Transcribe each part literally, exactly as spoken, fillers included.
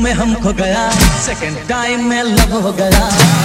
में हम खो गया, सेकंड टाइम में लव हो गया।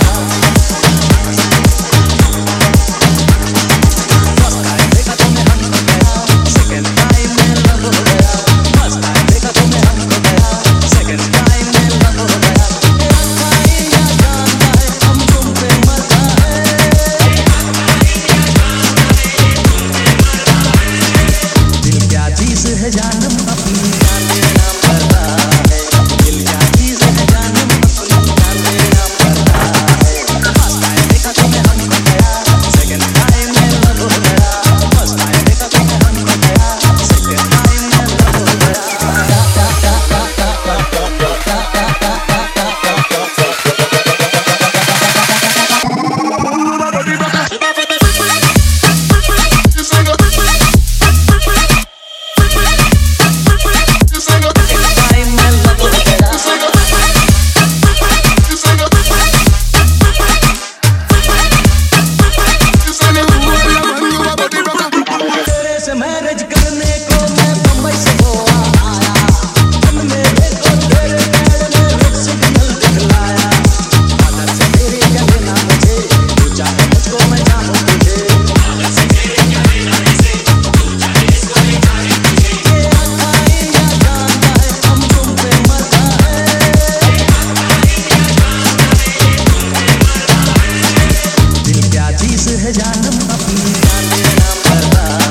मैरिज करने को मैं बम्बई से गोवा आया, मन मेरे को तेरे पैर में रुक सिग्नल दिखलाया। आदत से तेरी कहे ना मुझे, तू चाहे मुझको मैं जानूं तुझे। आदत से तेरी कहे ना मुझे, तू चाहे इसको मैं जानूं तुझे। ये आता है या जानता है, हम तुम पे मरता है। ये आता है या जानता है, तुम पे मरता है। दिल क्या चीज है जानम अपनी जान देना पड़ता है।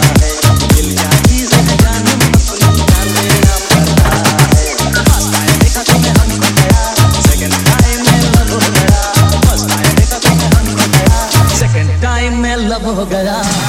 टाइम में लव हो गया।